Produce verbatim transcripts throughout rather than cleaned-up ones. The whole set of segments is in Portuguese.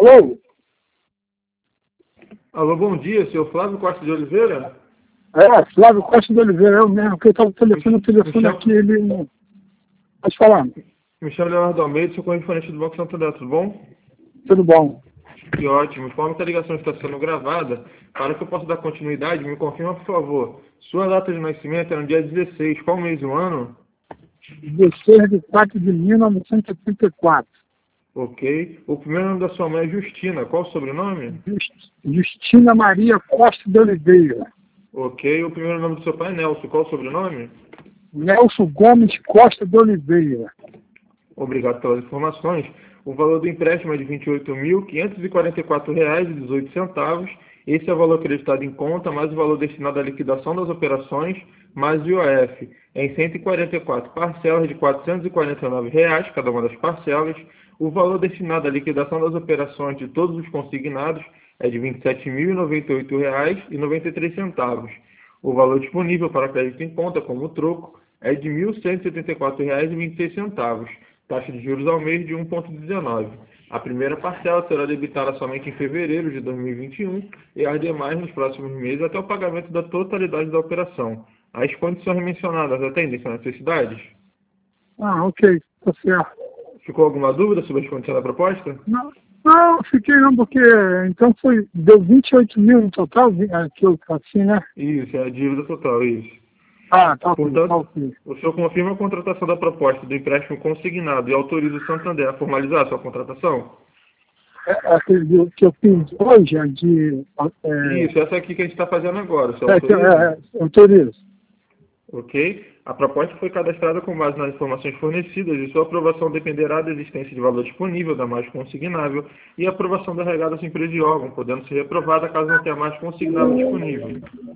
Alô? Alô, bom dia, senhor Flávio Costa de Oliveira? É, Flávio Costa de Oliveira, eu mesmo, que eu estava telefone, o telefone chamo, aqui, ele não... Pode falar. Me chamo Leonardo Almeida, sou correspondente do Banco Santander, tudo bom? Tudo bom. Que ótimo. Conforme que a ligação está sendo gravada, para que eu possa dar continuidade, me confirma, por favor. Sua data de nascimento é no dia dezesseis, qual mês do ano? dezesseis de quatro de mil novecentos e oitenta e quatro. Ok. O primeiro nome da sua mãe é Justina, qual o sobrenome? Just- Justina Maria Costa de Oliveira. Ok. O primeiro nome do seu pai é Nelson, qual o sobrenome? Nelson Gomes Costa de Oliveira. Obrigado pelas informações. O valor do empréstimo é de vinte e oito mil, quinhentos e quarenta e quatro reais e dezoito centavos. Esse é o valor acreditado em conta, mais o valor destinado à liquidação das operações, mais o I O F, em cento e quarenta e quatro parcelas de quatrocentos e quarenta e nove reais, cada uma das parcelas. O valor destinado à liquidação das operações de todos os consignados é de vinte e sete mil e noventa e oito reais e noventa e três centavos. O valor disponível para crédito em conta, como troco, é de mil cento e setenta e quatro reais e vinte e seis centavos. Taxa de juros ao mês de um vírgula dezenove. A primeira parcela será debitada somente em fevereiro de dois mil e vinte e um e as demais nos próximos meses até o pagamento da totalidade da operação. As condições mencionadas atendem suas necessidades? Ah, ok, tá certo. Ficou alguma dúvida sobre as condições da proposta? Não, não, fiquei não, porque então foi, deu vinte e oito mil no total, vi- aquilo assim, né? Isso, é a dívida total, isso. Ah, tá ok, tá Portanto, ok. o senhor confirma a contratação da proposta do empréstimo consignado e autoriza o Santander a formalizar a sua contratação? É, aquele do- que eu fiz hoje, a de... É, Isso, essa aqui que a gente está fazendo agora, o senhor é, que- autoriza? é, é, autorizo. Ok? A proposta foi cadastrada com base nas informações fornecidas e sua aprovação dependerá da existência de valor disponível da margem consignável e a aprovação da regada sem empresa de órgão, podendo ser reprovada caso não tenha margem consignável disponível.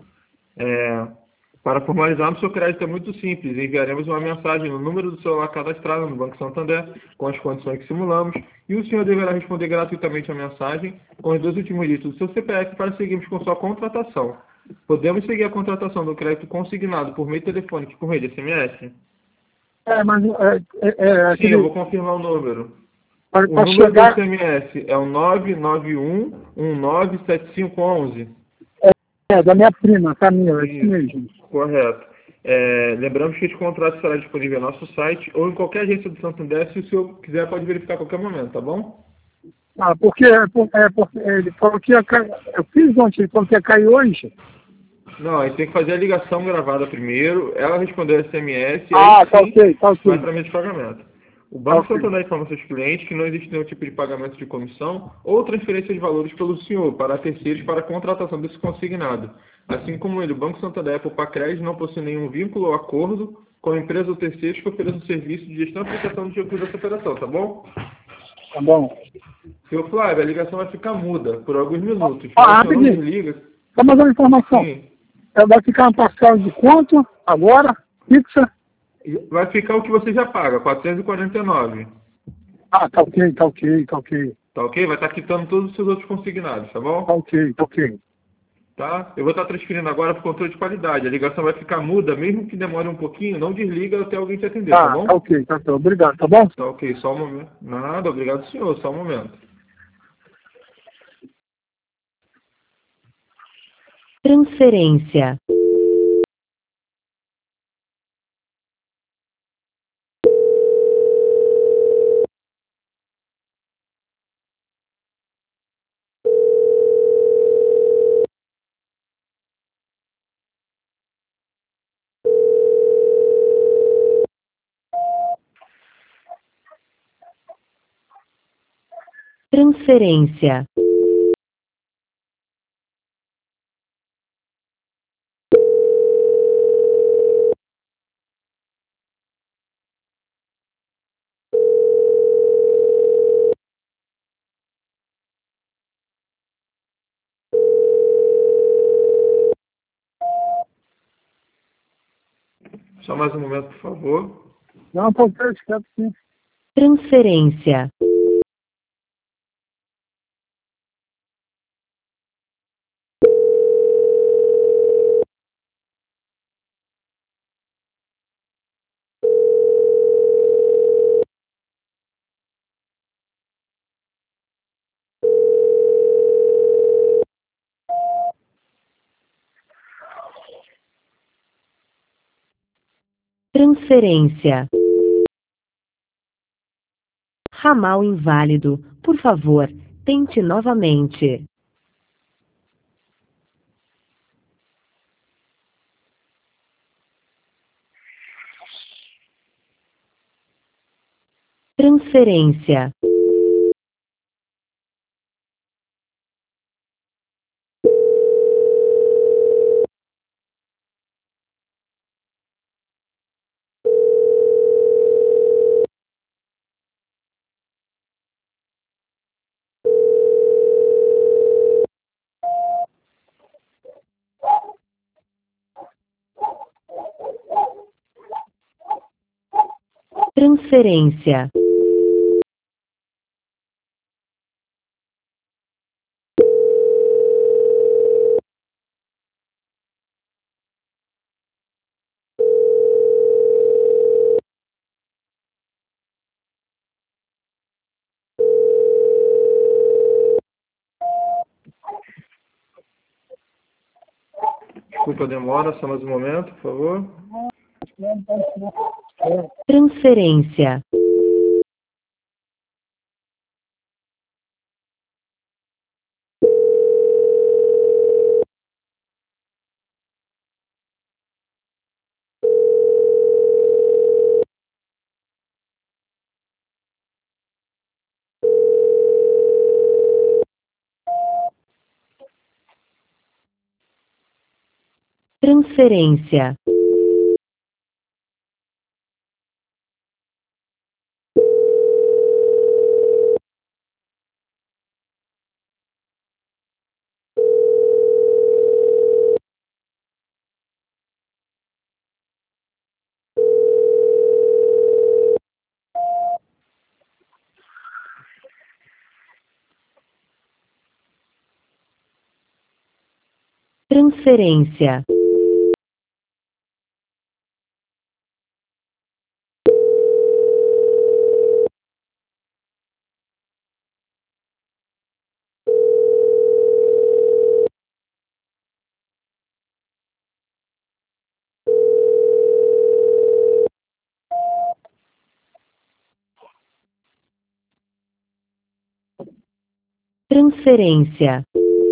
É, para formalizarmos seu crédito é muito simples. Enviaremos uma mensagem no número do celular cadastrado no Banco Santander com as condições que simulamos e o senhor deverá responder gratuitamente a mensagem com os dois últimos dígitos do seu C P F para seguirmos com sua contratação. Podemos seguir a contratação do crédito consignado por meio telefônico e por meio de S M S? É, mas é, é, é Sim, eu vou aquele... confirmar o número. O Para número do chegar... S M S é o nove nove um um nove sete cinco um um. É, da minha prima, Camila, é isso Isso, mesmo. correto. É, lembramos que esse contrato estará disponível no nosso site ou em qualquer agência do Santander. Se o senhor quiser, pode verificar a qualquer momento, tá bom? Ah, porque, é, por- é, porque ele falou que ia cair... Eu fiz ontem, ele falou que ia cair hoje. Não, aí tem que fazer a ligação gravada primeiro, ela responder S M S e Ah, aí tá sim ok, tá vai ok. para meio de pagamento. O Tá Banco ok. Santander informa seus clientes que não existe nenhum tipo de pagamento de comissão ou transferência de valores pelo senhor para terceiros para a contratação desse consignado. Assim como ele, o Banco Santander e a Popacred não possui nenhum vínculo ou acordo com a empresa ou terceiros que ofereçam serviço de gestão e aplicação de recursos dessa operação, tá bom? Tá bom. Seu Flávio, a ligação vai ficar muda por alguns minutos, Ah, mas o senhor não rapidinho. desliga. Só mais uma informação. Sim, É, vai ficar uma parcela de quanto agora? Fixa? vai ficar o que você já paga, quatrocentos e quarenta e nove. Ah, tá ok, tá ok, tá ok. Tá ok? Vai estar quitando todos os seus outros consignados, tá Tá bom? ok, tá ok. Tá? Eu vou estar transferindo agora para o controle de qualidade. A ligação vai ficar muda, mesmo que demore um pouquinho, não desliga até alguém te atender, tá Tá, tá bom? ok, tá ok. Obrigado, tá bom? Tá ok, só um momento. Nada, obrigado senhor, só um momento. Transferência. Transferência. Só mais um momento, por favor. Não, tá ok, esquece sim. Transferência. Transferência. Ramal inválido. Por favor, tente novamente. Transferência. Transferência. Desculpa a demora, só mais um momento, por favor. Transferência. Transferência. Transferência. Transferência.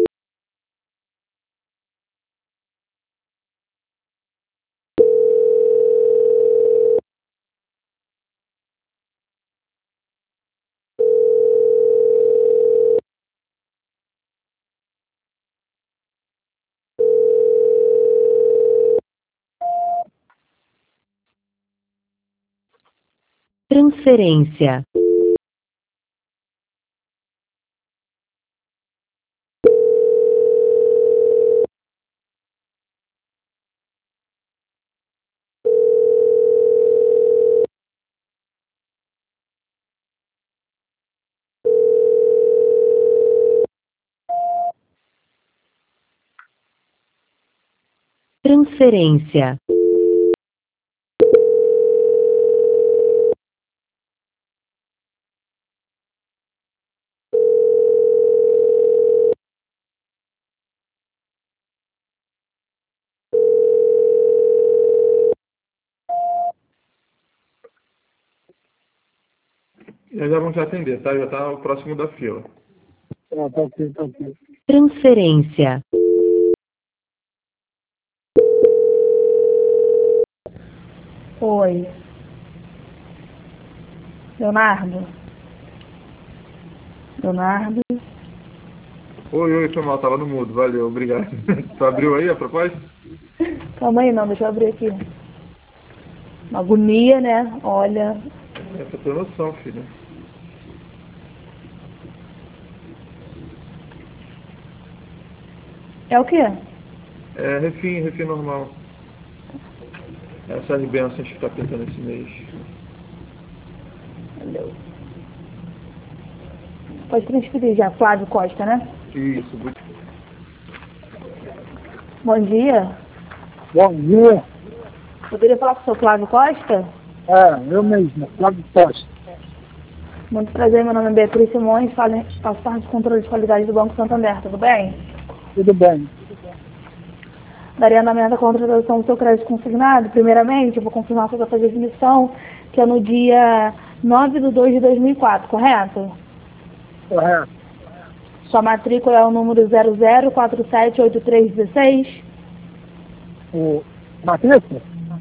Transferência. Transferência. Já já vão te atender, tá? Já está o próximo da fila. Ah, tá ok, tá ok. Transferência. Oi. Leonardo? Leonardo? Oi, oi, foi mal, tava no mudo, valeu, obrigado. Tu abriu aí a proposta? Calma aí, não, deixa eu abrir aqui. Uma agonia, né? Olha. É pra ter noção, filho. É o quê? É, refim, refim normal. Essas bênçãos que tá pintando esse mês. Valeu. Pode transferir já, Flávio Costa, né? Isso, muito. Bom dia. Bom dia. Poderia falar com o seu Flávio Costa? É, eu mesmo, Flávio Costa. Muito prazer, meu nome é Beatriz Simões, faço parte do controle de qualidade do Banco Santander, tudo bem? Tudo bem. Daria andamento à contratação do seu crédito consignado. Primeiramente, eu vou confirmar sua data de admissão, que é no dia nove de dois de dois mil e quatro, correto? Correto. Sua matrícula é o número zero zero quatro sete oito três um seis? O matrícula?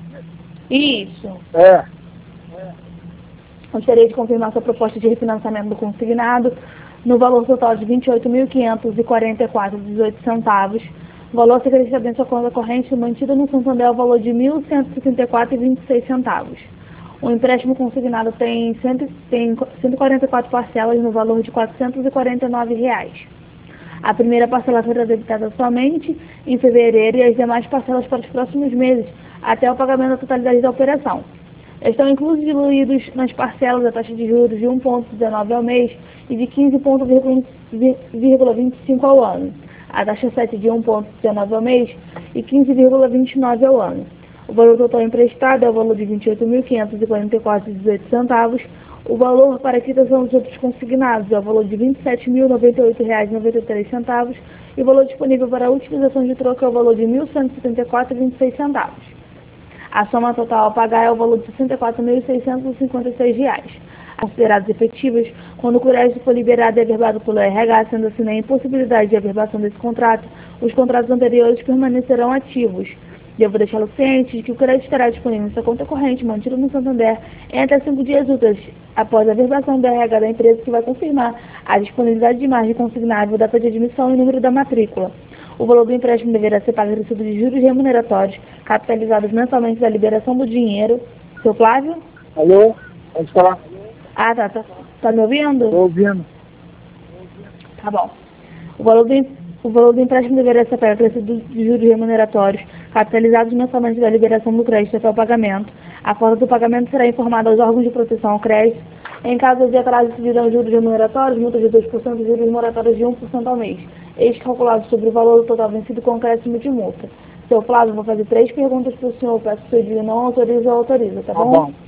Isso. É. Gostaria de confirmar sua proposta de refinanciamento do consignado no valor total de vinte e oito mil quinhentos e quarenta e quatro reais e dezoito centavos. O valor a ser acrescido em sua conta corrente mantido no Santander é o valor de mil cento e sessenta e quatro reais e vinte e seis centavos. O empréstimo consignado tem, cento, tem cento e quarenta e quatro parcelas no valor de quatrocentos e quarenta e nove reais. A primeira parcela será debitada somente em fevereiro e as demais parcelas para os próximos meses, até o pagamento da totalidade da operação. Estão incluídos nas parcelas a taxa de juros de um vírgula dezenove ao mês e de quinze vírgula vinte e cinco ao ano. A taxa sete de um vírgula dezenove ao mês e quinze vírgula vinte e nove ao ano. O valor total emprestado é o valor de vinte e oito mil quinhentos e quarenta e quatro reais e dezoito centavos. O valor para a quitação dos outros consignados é o valor de vinte e sete mil noventa e oito reais e noventa e três centavos. E o valor disponível para a utilização de troca é o valor de mil cento e setenta e quatro reais e vinte e seis centavos. A soma total a pagar é o valor de sessenta e quatro mil seiscentos e cinquenta e seis reais. Considerados efetivos, quando o crédito for liberado e averbado pelo R H, sendo assim na impossibilidade de averbação desse contrato, os contratos anteriores permanecerão ativos. Devo deixá-lo ciente de que o crédito estará disponível em sua conta corrente, mantido no Santander, em até cinco dias úteis após a averbação do R H da empresa, que vai confirmar a disponibilidade de margem consignável, data de admissão e número da matrícula. O valor do empréstimo deverá ser pago recebido de juros remuneratórios, capitalizados mensalmente da liberação do dinheiro. Seu Flávio? Alô? Pode falar? Ah, tá. Tá, tá me ouvindo? Estou ouvindo. Tá bom. O valor do, o valor do empréstimo deverá ser pago recebido de juros remuneratórios, capitalizados mensalmente da liberação do crédito até o pagamento. A forma do pagamento será informada aos órgãos de proteção ao crédito. Em caso de atraso, decidirão juros remuneratórios, multa de dois por cento e juros moratórios de um por cento ao mês. Eles calculados sobre o valor do total vencido com acréscimo de multa. Seu Flávio, vou fazer três perguntas para o senhor. Peço que o senhor diga não autoriza ou autoriza, tá, Tá bom? bom.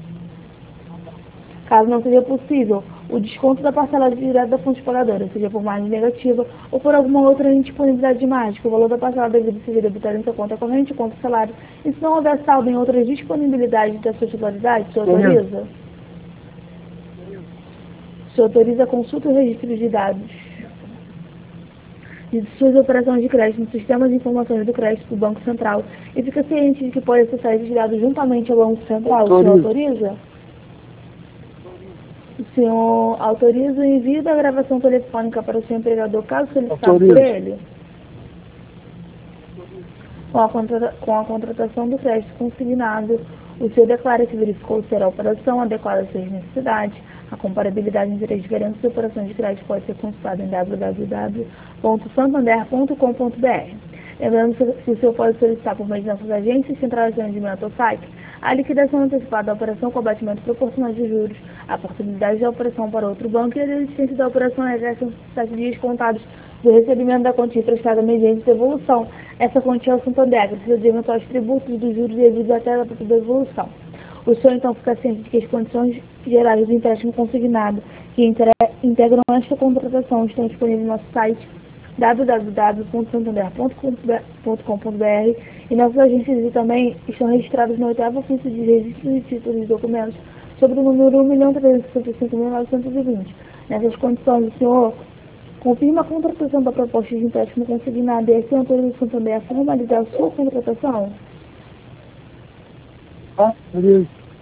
Caso não seja possível, o desconto da parcela direta da fonte pagadora, seja por margem negativa ou por alguma outra indisponibilidade de margem, que o valor da parcela deve ser debitado em sua conta corrente, conta salário, e se não houver saldo em outras disponibilidades da sua titularidade, o senhor autoriza? O senhor autoriza a consulta e registro de dados de suas operações de crédito no sistema de informações do crédito do Banco Central e fica ciente de que pode acessar esses dados juntamente ao Banco Central. O senhor autoriza? O senhor autoriza o envio da gravação telefônica para o seu empregador, caso solicitado Autoriza. por ele? Com a, contrata com a contratação do crédito consignado, o senhor declara que verificou se a operação adequada às suas necessidades. A comparabilidade entre as diferentes operações de crédito pode ser consultada em w w w ponto santander ponto com ponto b r. Lembrando que o senhor pode solicitar por meio de nossas agências, centrais de atendimento ou site, a liquidação antecipada da operação com abatimento proporcional de juros, a possibilidade da operação para outro banco e a desistência da operação regressa em sete dias contados do recebimento da quantia emprestada mediante devolução. Essa quantia é o Santander, precisa de eventuais tributos dos juros devidos até a data da devolução. O senhor então fica ciente de que as condições gerais do empréstimo consignado que integram esta contratação estão disponíveis no nosso site w w w ponto santander ponto com ponto b r e nossas agências e também estão registradas no oitavo ofício de registro de títulos e documentos sobre o número um milhão trezentos e sessenta e cinco mil novecentos e vinte. Nessas condições, o senhor confirma a contratação da proposta de empréstimo consignado e assim autoriza o Santander a formalizar a sua contratação? Tá? Beleza.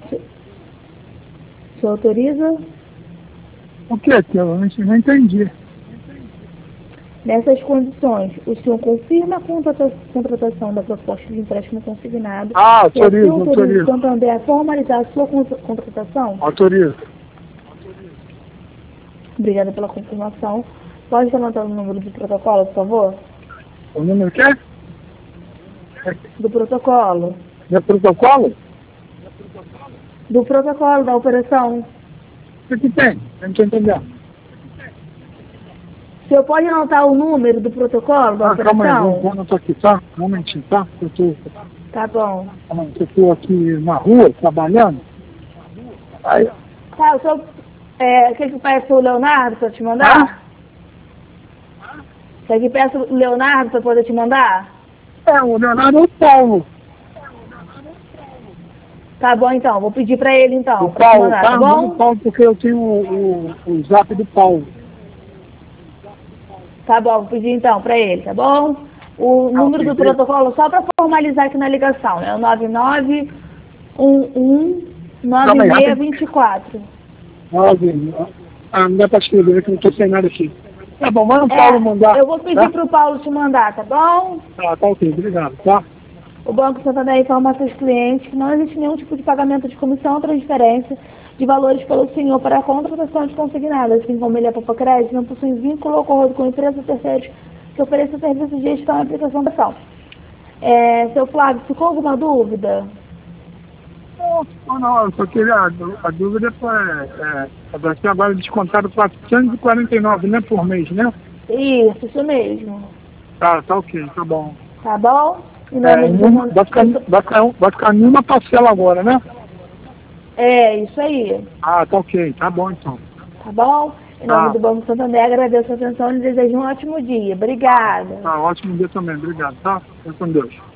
O senhor autoriza? O que é que eu não não entendi? Nessas condições, o senhor confirma a contrata contratação da proposta de empréstimo consignado Ah, e assim autorizo, autoriza o autorizo. Santander a formalizar a sua contra contratação? Autorizo. Obrigada pela confirmação. Pode anotar o número do protocolo, por favor? O número que é? Do protocolo. É protocolo? Do protocolo da operação. O que tem? Eu não estou entendendo. O senhor pode anotar o número do protocolo da Ah, calma aí, operação? vou- vou anotar aqui, tá? Um momentinho, tá? Eu tô, Tá bom. eu estou aqui na rua, trabalhando. Aí, Tá, o senhor é, quer que eu peça o Leonardo para te mandar? Quer que peça o Leonardo para poder te mandar? É, o Leonardo é o Paulo. Tá bom, então. Vou pedir pra ele, então. O pra te Paulo, mandar, tá? tá Manda bom? o Paulo porque eu tenho o, o, o zap do Paulo. Tá bom, vou pedir, então, pra ele, tá bom? O número ok, do beleza. protocolo, só pra formalizar aqui na ligação, é o nove nove um um nove Calma aí, seis rapidinho. dois quatro. nove. Ah, não dá pra escrever, que eu não tô sem nada aqui. Tá bom, manda o É, Paulo mandar. eu vou pedir Tá? pro Paulo te mandar, tá bom? Tá, tá ok, obrigado, tá? O Banco Santander informa a seus clientes que não existe nenhum tipo de pagamento de comissão ou transferência de valores pelo senhor para a contratação de consignadas, assim como ele é Papa Crédito, não possui vínculo ou acordo com empresas ou terceiros que ofereçam serviços de gestão e aplicação da ação. É, seu Flávio, ficou alguma dúvida? Não, não, não, eu só queria, a, a dúvida foi, é, é, vai ser agora descontado quatrocentos e quarenta e nove, né, por mês, né? Isso, isso mesmo. Tá, tá ok, tá bom. Tá bom? Em É, nome do... numa, vai, ficar, vai, ficar, vai ficar numa parcela agora, né? É, isso aí. Ah, tá ok, tá bom então. Tá bom? Em nome Tá, do Banco Santander, agradeço a atenção e desejo um ótimo dia. Obrigada. tá, ótimo dia também, obrigado, tá? Fica com Deus.